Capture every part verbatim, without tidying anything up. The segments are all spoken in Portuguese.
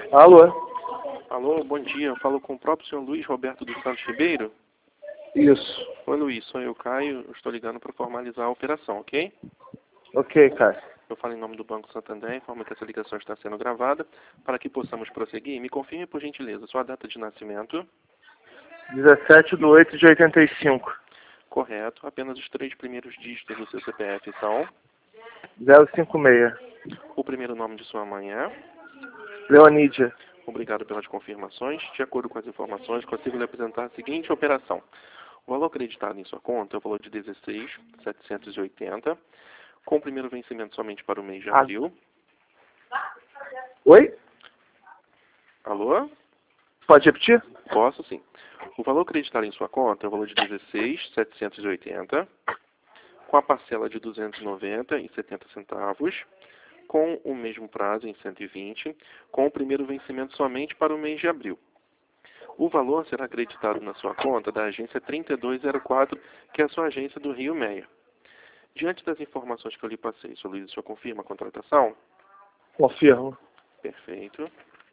Alô? Alô, bom dia. Eu falo com o próprio senhor Luiz Roberto dos Santos Ribeiro? Isso. Oi, Luiz. Sou eu, Caio. Eu estou ligando para formalizar a operação, ok? Ok, cara. Eu falo em nome do Banco Santander, informo que essa ligação está sendo gravada. Para que possamos prosseguir, me confirme, por gentileza, sua data de nascimento. dezessete de oito de oitenta e cinco. Correto. Apenas os três primeiros dígitos do seu C P F são... zero cinco seis. O primeiro nome de sua mãe é... Leonídia. Obrigado pelas confirmações. De acordo com as informações, consigo lhe apresentar a seguinte operação. O valor acreditado em sua conta é o valor de dezesseis mil setecentos e oitenta, com o primeiro vencimento somente para o mês de Ah. abril. Oi? Alô? Pode repetir? Posso, sim. O valor acreditado em sua conta é o valor de dezesseis mil setecentos e oitenta, com a parcela de duzentos e noventa e setenta centavos, com o mesmo prazo em cento e vinte, com o primeiro vencimento somente para o mês de abril. O valor será acreditado na sua conta da agência trinta e dois zero quatro, que é a sua agência do Rio Meia. Diante das informações que eu lhe passei, senhor Luiz, o senhor confirma a contratação? Confirmo. Perfeito.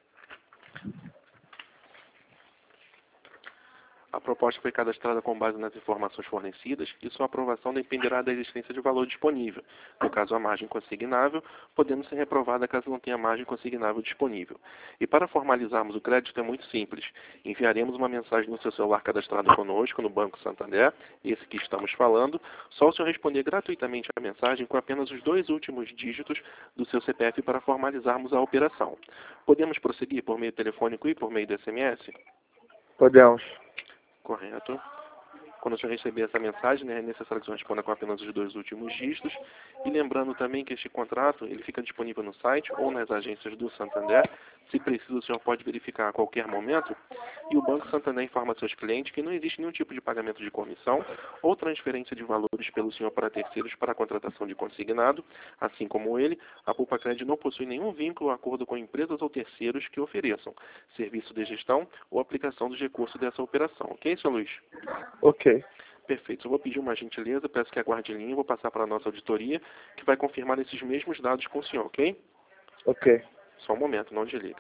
A proposta foi cadastrada com base nas informações fornecidas e sua aprovação dependerá da existência de valor disponível. No caso, a margem consignável, podendo ser reprovada caso não tenha margem consignável disponível. E para formalizarmos o crédito é muito simples. Enviaremos uma mensagem no seu celular cadastrado conosco, no Banco Santander, esse que estamos falando. Só o senhor responder gratuitamente a mensagem com apenas os dois últimos dígitos do seu C P F para formalizarmos a operação. Podemos prosseguir por meio telefônico e por meio do S M S? Podemos. Correto. Quando o senhor receber essa mensagem, né, é necessário que o senhor responda com apenas os dois últimos dígitos. E lembrando também que este contrato ele fica disponível no site ou nas agências do Santander. Se preciso, o senhor pode verificar a qualquer momento. E o Banco Santander informa seus clientes que não existe nenhum tipo de pagamento de comissão ou transferência de valores pelo senhor para terceiros para a contratação de consignado. Assim como ele, a Poupa-Cred não possui nenhum vínculo ou acordo com empresas ou terceiros que ofereçam serviço de gestão ou aplicação dos recursos dessa operação. Ok, senhor Luiz? Ok. Perfeito. Eu vou pedir uma gentileza, peço que aguarde em linha, vou passar para a nossa auditoria, que vai confirmar esses mesmos dados com o senhor, ok? Ok. Só um momento, não desliga.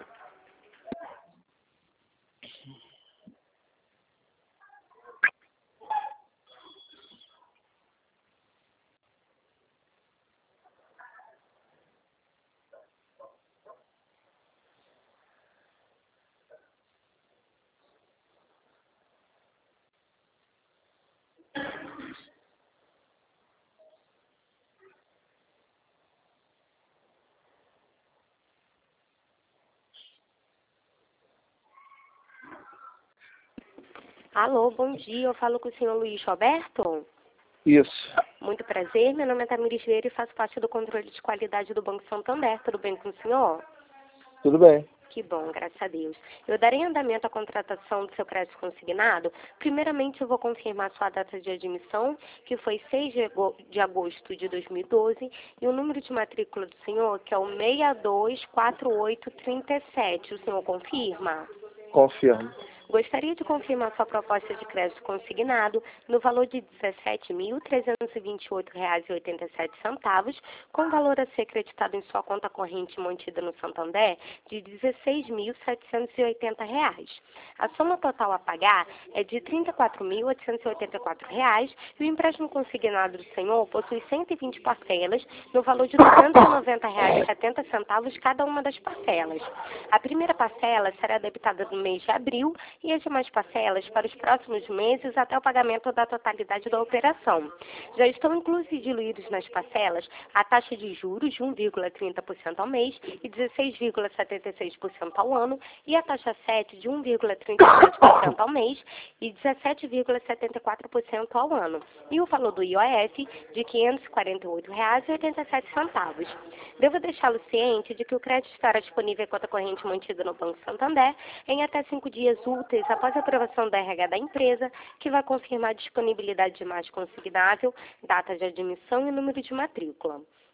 Alô, bom dia. Eu falo com o senhor Luiz Roberto. Isso. Muito prazer. Meu nome é Tamires Vieira e faço parte do controle de qualidade do Banco Santander. Tudo bem com o senhor? Tudo bem. Que bom, graças a Deus. Eu darei andamento à contratação do seu crédito consignado. Primeiramente, eu vou confirmar sua data de admissão, que foi seis de agosto de dois mil e doze, e o número de matrícula do senhor, que é o seis dois quatro oito três sete. O senhor confirma? Confirmo. Gostaria de confirmar sua proposta de crédito consignado no valor de dezessete mil trezentos e vinte e oito reais e oitenta e sete centavos, com valor a ser creditado em sua conta corrente mantida no Santander de dezesseis mil setecentos e oitenta reais. A soma total a pagar é de trinta e quatro mil oitocentos e oitenta e quatro reais e o empréstimo consignado do senhor possui cento e vinte parcelas no valor de duzentos e noventa reais e setenta centavos cada uma das parcelas. A primeira parcela será debitada no mês de abril e as demais parcelas para os próximos meses até o pagamento da totalidade da operação. Já estão inclusos e diluídos nas parcelas a taxa de juros de um vírgula trinta por cento ao mês e dezesseis vírgula setenta e seis por cento ao ano e a taxa sete de um vírgula trinta e sete por cento ao mês e dezessete vírgula setenta e quatro por cento ao ano. E o valor do I O F de quinhentos e quarenta e oito reais e oitenta e sete centavos. Devo deixá-lo ciente de que o crédito estará disponível em conta corrente mantida no Banco Santander em até cinco dias úteis após a aprovação da R H da empresa, que vai confirmar a disponibilidade de margem consignável, data de admissão e número de matrícula.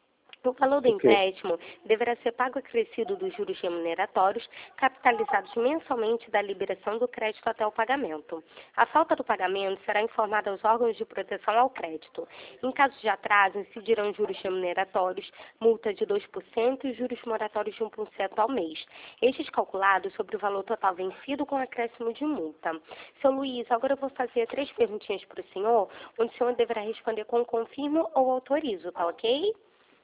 O valor do Ok. empréstimo deverá ser pago acrescido dos juros remuneratórios, capitalizados mensalmente da liberação do crédito até o pagamento. A falta do pagamento será informada aos órgãos de proteção ao crédito. Em caso de atraso, incidirão juros remuneratórios, multa de dois por cento e juros moratórios de um por cento ao mês. Estes calculados sobre o valor total vencido com acréscimo de multa. Seu Luiz, agora eu vou fazer três perguntinhas para o senhor, onde o senhor deverá responder com confirmo ou autorizo, tá ok?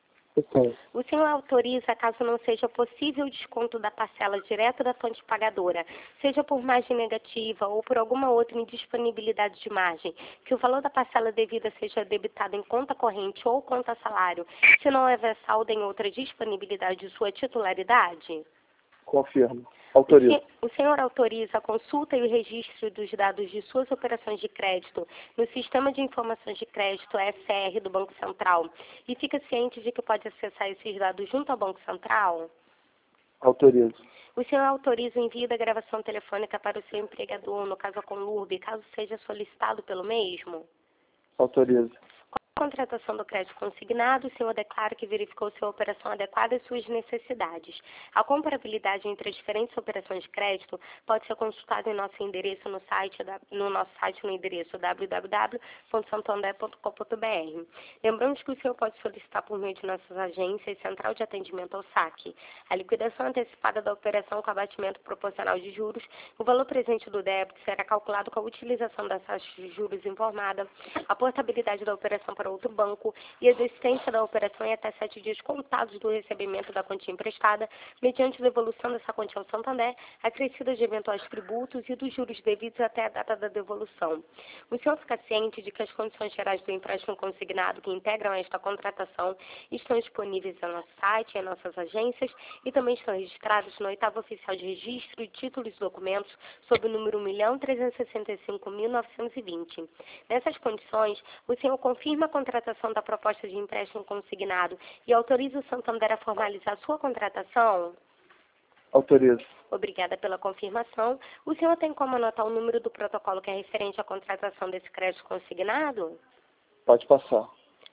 Ok. O senhor autoriza, caso não seja possível o desconto da parcela direto da fonte pagadora, seja por margem negativa ou por alguma outra indisponibilidade de margem, que o valor da parcela devida seja debitado em conta corrente ou conta salário, se não houver saldo em outra disponibilidade de sua titularidade? Confirmo. O, Autorizo. se, o senhor autoriza a consulta e o registro dos dados de suas operações de crédito no Sistema de Informações de Crédito, S R, do Banco Central, e fica ciente de que pode acessar esses dados junto ao Banco Central? Autorizo. O senhor autoriza o envio da gravação telefônica para o seu empregador, no caso a Conlurb, caso seja solicitado pelo mesmo? Autorizo. Com a contratação do crédito consignado, o senhor declara que verificou sua operação adequada às suas necessidades. A comparabilidade entre as diferentes operações de crédito pode ser consultada em nosso endereço no site, no nosso site no endereço w w w ponto santander ponto com ponto b r. Lembramos que o senhor pode solicitar por meio de nossas agências Central de Atendimento ao Saque a liquidação antecipada da operação com abatimento proporcional de juros. O valor presente do débito será calculado com a utilização das taxas de juros informada, a portabilidade da operação para outro banco e a existência da operação em até sete dias contados do recebimento da quantia emprestada, mediante devolução dessa quantia ao Santander, acrescida de eventuais tributos e dos juros devidos até a data da devolução. O senhor fica ciente de que as condições gerais do empréstimo consignado que integram esta contratação estão disponíveis no nosso site, em nossas agências e também estão registrados no oitavo oficial de registro de títulos e documentos sob o número um milhão trezentos e sessenta e cinco mil novecentos e vinte. Nessas condições, o senhor confirma a contratação da proposta de empréstimo consignado e autoriza o Santander a formalizar sua contratação? Autorizo. Obrigada pela confirmação. O senhor tem como anotar o número do protocolo que é referente à contratação desse crédito consignado? Pode passar.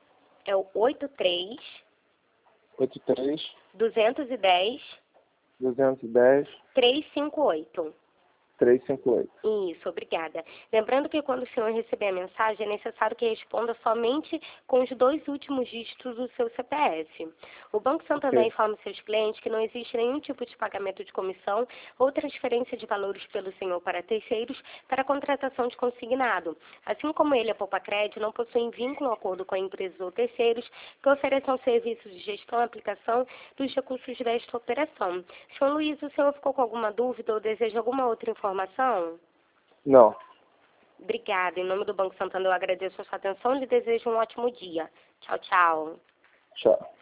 É o oito três, oito três, duzentos e dez, duzentos e dez, trezentos e cinquenta e oito. trezentos e cinquenta e oito. Isso, obrigada. Lembrando que quando o senhor receber a mensagem, é necessário que responda somente com os dois últimos dígitos do seu C P F. O Banco Santander Ok. informa seus clientes que não existe nenhum tipo de pagamento de comissão ou transferência de valores pelo senhor para terceiros para a contratação de consignado. Assim como ele, a Poupa Crédito, não possuem vínculo ou acordo com empresas ou terceiros que ofereçam serviços de gestão e aplicação dos recursos desta operação. senhor Luiz, o senhor ficou com alguma dúvida ou deseja alguma outra informação? Não. Obrigada. Em nome do Banco Santander, eu agradeço a sua atenção e lhe desejo um ótimo dia. Tchau, tchau. Tchau.